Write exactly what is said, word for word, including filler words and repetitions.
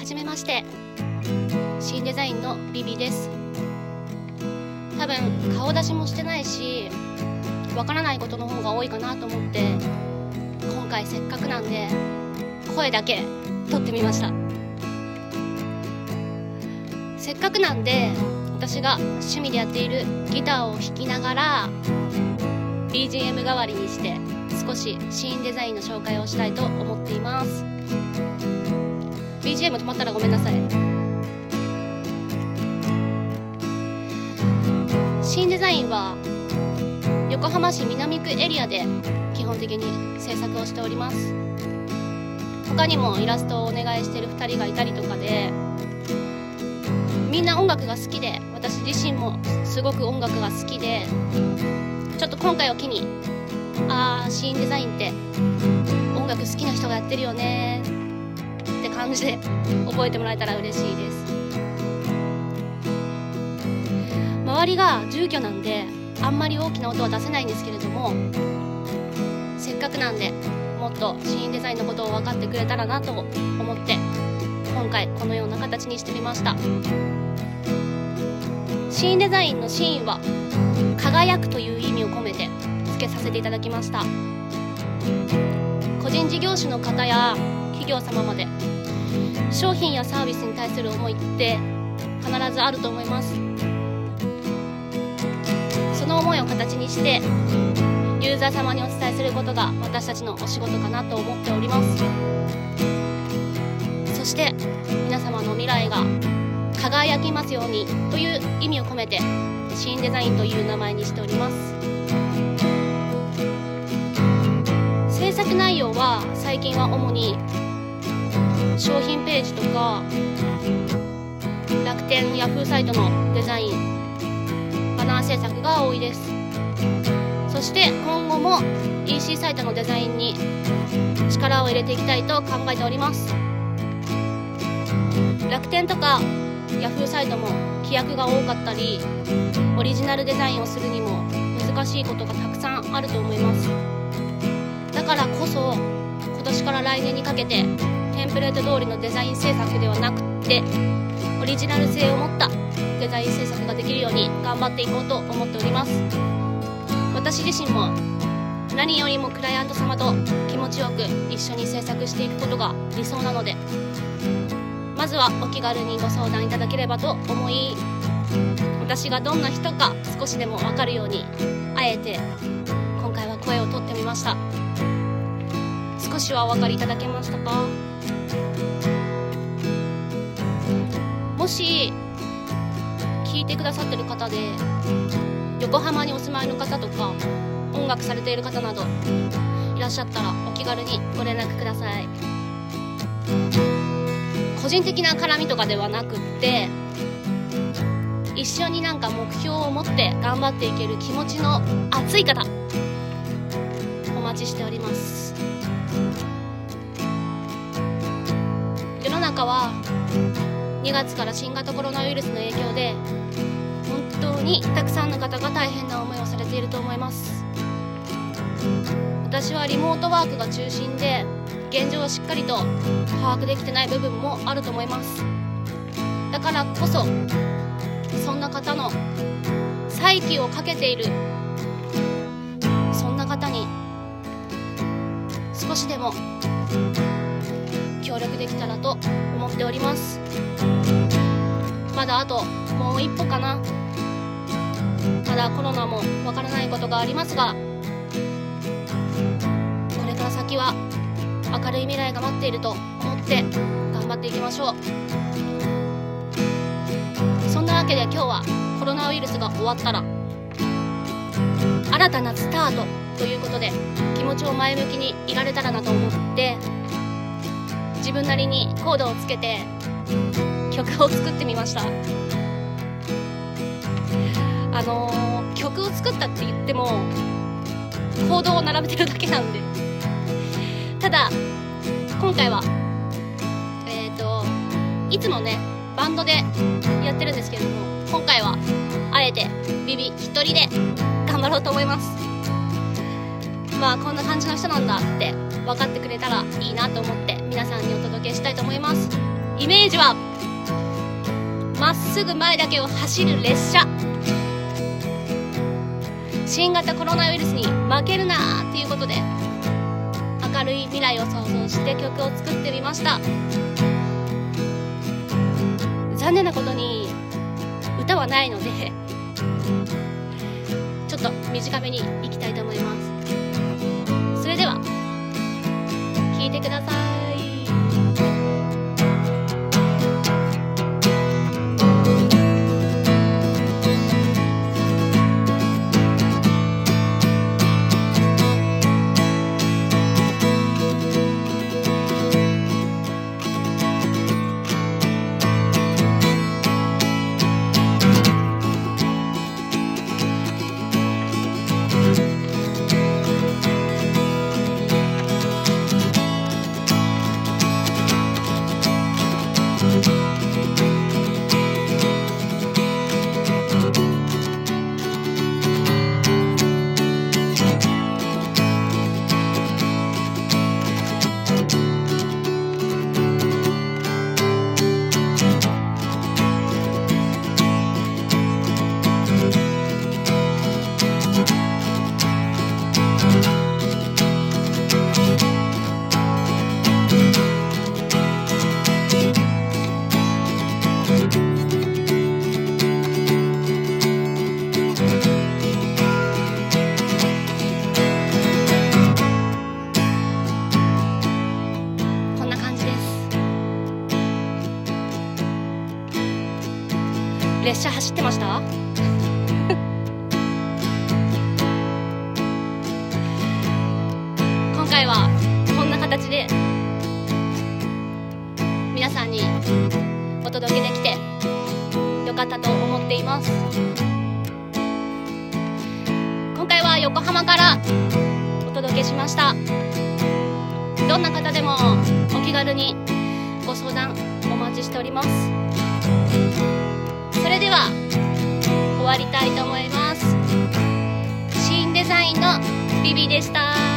はじめまして、新デザインのビビです。多分顔出しもしてないしわからないことの方が多いかなと思って、今回せっかくなんで声だけ撮ってみました。せっかくなんで私が趣味でやっているギターを弾きながら ビージーエム 代わりにして少し新デザインの紹介をしたいと思っています。 ビージーエム 止まったらごめんなさい。新デザインは横浜市南区エリアで基本的に制作をしております。他にもイラストをお願いしているふたりがいたりとかで、みんな音楽が好きで、私自身もすごく音楽が好きで、ちょっと今回を機にあー新デザインって音楽好きな人がやってるよねって感じで覚えてもらえたら嬉しいです。周りが住居なんであんまり大きな音は出せないんですけれども、せっかくなんでもっと新デザインのことを分かってくれたらなと思って今回このような形にしてみました。新デザインのシーンは輝くという意味を込めて付けさせていただきました。個人事業主の方や企業様まで商品やサービスに対する思いって必ずあると思います。その思いを形にしてユーザー様にお伝えすることが私たちのお仕事かなと思っております。そして皆様の未来が輝きますようにという意味を込めて新デザインという名前にしております。制作内容は最近は主に商品ページとか楽天ヤフーサイトのデザイン、バナー制作が多いです。そして今後も イーシー サイトのデザインに力を入れていきたいと考えております。楽天とかヤフーサイトも規約が多かったり、オリジナルデザインをするにも難しいことがたくさんあると思います。だからこそ今年から来年にかけてテンプレート通りのデザイン制作ではなくってオリジナル性を持ったデザイン制作ができるように頑張っていこうと思っております。私自身も何よりもクライアント様と気持ちよく一緒に制作していくことが理想なので、まずはお気軽にご相談いただければと思い、私がどんな人か少しでも分かるようにあえて今回は声を取ってみました。少しはお分かりいただけましたか？もし聞いてくださってる方で横浜にお住まいの方とか音楽されている方などいらっしゃったらお気軽にご連絡ください。個人的な絡みとかではなくって、一緒になんか目標を持って頑張っていける気持ちの熱い方お待ちしております。世の中はにがつから新型コロナウイルスの影響で本当にたくさんの方が大変な思いをされていると思います。私はリモートワークが中心で現状をしっかりと把握できてない部分もあると思います。だからこそそんな方の再起をかけているそんな方に少しでも協力できたらと思っております。まだあともう一歩かな。まだコロナもわからないことがありますが、これから先は明るい未来が待っていると思って頑張っていきましょう。そんなわけで今日はコロナウイルスが終わったら新たなスタートということで気持ちを前向きにいられたらなと思って自分なりにコードをつけて曲を作ってみました。あのー、曲を作ったって言ってもコードを並べてるだけなんで、ただ今回はえっといつもねバンドでやってるんですけれども、今回はあえてビビ一人で頑張ろうと思います。まあこんな感じの人なんだって分かってくれたらいいなと思って皆さんにお届けしたいと思います。 イメージはまっすぐ前だけを走る列車。新型コロナウイルスに負けるなーっていうことで明るい未来を想像して曲を作ってみました。残念なことに歌はないのでちょっと短めにいきたいと思います。それでは聴いてください。列車走ってました？今回はこんな形で皆さんにお届けできてよかったと思っています。今回は横浜からお届けしました。どんな方でもお気軽にご相談お待ちしております。それでは終わりたいと思います。新デザインのビビでした。